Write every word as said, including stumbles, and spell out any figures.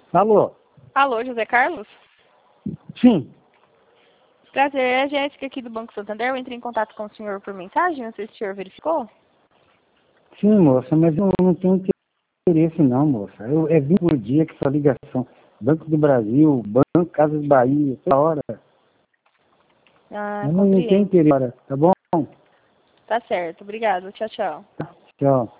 Alô? Alô, José Carlos? Sim. Prazer, é a Jéssica aqui do Banco Santander. Eu entrei em contato com o senhor por mensagem, não sei se o senhor verificou. Sim, moça, mas eu não tenho interesse não, moça. Eu, é vinte por dia que sua ligação. Banco do Brasil, Banco Casas Bahia, toda hora. Ah, Eu não tenho compreendo. interesse, tá bom? Tá certo, obrigado. Tchau, tchau. Tchau.